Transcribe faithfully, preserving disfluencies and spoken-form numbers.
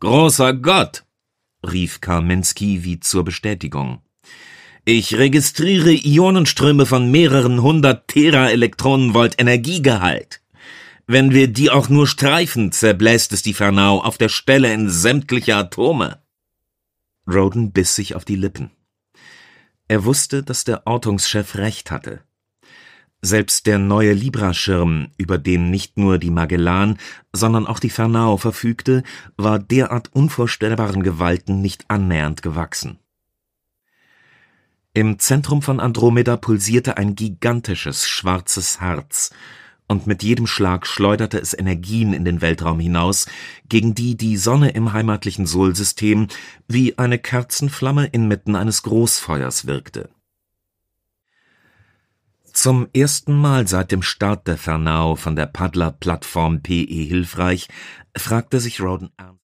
Großer Gott, rief Karminski wie zur Bestätigung. Ich registriere Ionenströme von mehreren hundert Teraelektronenvolt Energiegehalt. Wenn wir die auch nur streifen, zerbläst es die Fernau auf der Stelle in sämtliche Atome. Roden biss sich auf die Lippen. Er wusste, dass der Ortungschef recht hatte. Selbst der neue Libra-Schirm, über den nicht nur die Magellan, sondern auch die Fernau verfügte, war derart unvorstellbaren Gewalten nicht annähernd gewachsen. Im Zentrum von Andromeda pulsierte ein gigantisches, schwarzes Herz, und mit jedem Schlag schleuderte es Energien in den Weltraum hinaus, gegen die die Sonne im heimatlichen Sol-System wie eine Kerzenflamme inmitten eines Großfeuers wirkte. Zum ersten Mal seit dem Start der Fernau von der Paddler-Plattform P E Hilfreich fragte sich Roden ernst: